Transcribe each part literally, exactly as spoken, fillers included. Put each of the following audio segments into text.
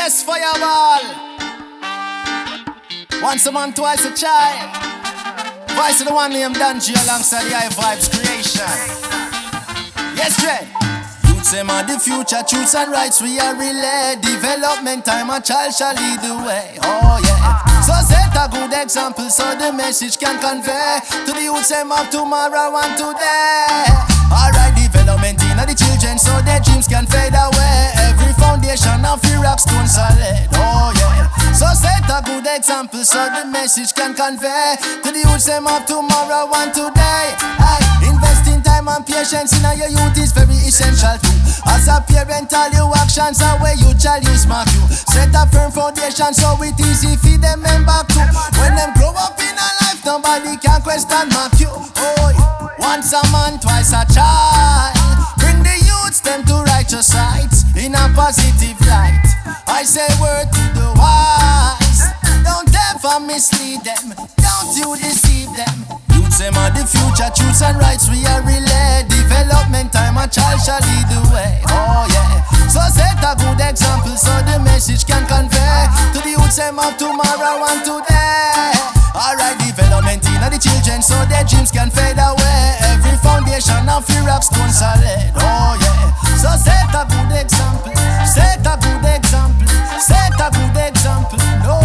Yes, fireball. Once a man, twice a child. Voice of the one named Danji alongside the High Vibes creation. Yes, Dread. Youths them are the future, truths and rights we are relay. Development time, a child shall lead the way. Oh yeah. So set a good example so the message can convey to the youths them of tomorrow and today. Alright, development in the children so their dreams can fade away. Every foundation of the rock stone solid. Oh yeah. So set a good example so the message can convey to the youths them of tomorrow and today. Aye. Investing time and patience in your youth is very essential too. As a parent, all your actions are where you shall use mark you. Set a firm foundation so it easy feed them and back to. When them grow up in a life, nobody can question mark you. Oh, once a man, twice a child. Bring the youths them to righteous sides in a positive light. I say word to the wise. Don't ever mislead them. Don't you deceive them. Youths them are the future, truths and rights we are relay. Development time, a child shall lead the way. Oh yeah. So set a good example so the message can convey to the youths them of tomorrow and today. Alright, development in the children so their dreams can fade away. Every foundation of the rock stone solid. Oh yeah. So set a good example. Set a good example. Set a good example. No.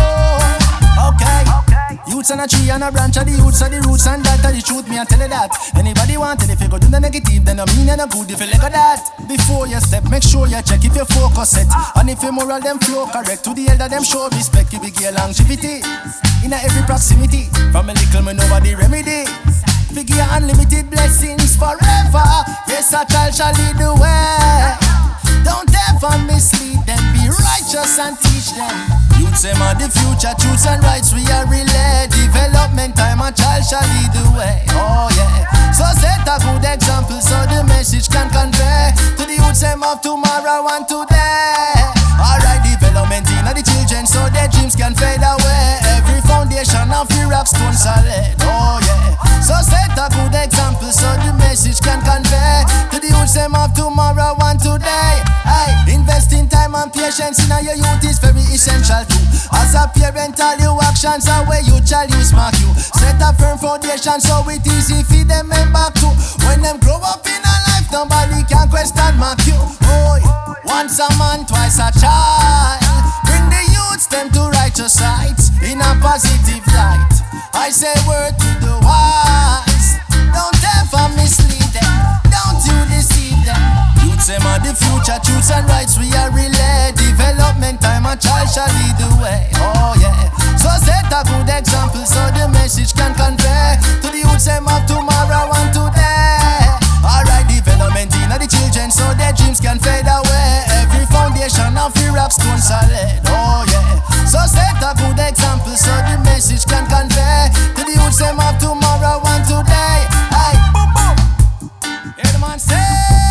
Okay. Youths and a tree and a branch of the youths of the roots and that are the truth, me I tell you that. Anybody want it, if you go do the negative, then I mean and a good if you like that. Before you step, make sure you check if your focus set. And if your moral them flow correct, to the elder them show respect, you be get longevity. In a every proximity, from a little me nobody remedy. Figure unlimited blessings forever. Yes, a child shall lead the way. Don't ever mislead them, be righteous and teach them. Youths them are the future, truths and rights we are relay. Development time, a child shall lead the way. Oh yeah. So set a good example so the message can convey to the youths them of tomorrow and today. Alright, development in the children so their dreams can fade away. Every foundation of the rock stone solid. Oh yeah. So set a good example so the message can convey to the youths them of tomorrow and today. Hey, investing time and patience in your youth is very essential too. As a parent, all your actions are where you shall use mark you. Set a firm foundation so it easy feed them and back to. When them grow up in a life, nobody can question mark you. Oh, once a man, twice a child. Bring the youths them to righteous sides in a positive light. I say word to the wise. Don't ever mislead them. Don't you deceive them. Youths them are the future, truths and rights we are relay. Development time, a child shall lead the way. Oh yeah. So set a good example so the message can convey to the youths them of tomorrow and today. Alright, development in the children so their dreams can fade away. Every foundation of the rock stone solid. Oh yeah. So set a good example so the message can convey to the youths them of tomorrow and today. Hey, boom boom. Hear the man say,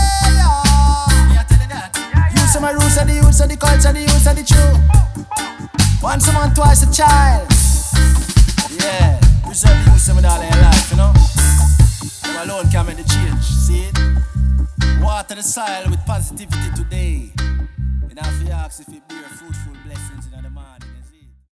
yeah. Yeah, tell you that. Youths of my roots are the youths of the culture, the youths of the truth. Once a man, twice a child. Yeah, preserve the youths of all their life, you know. Them alone can make the change, see it? Water the soil with positivity today. You know, if you ask if it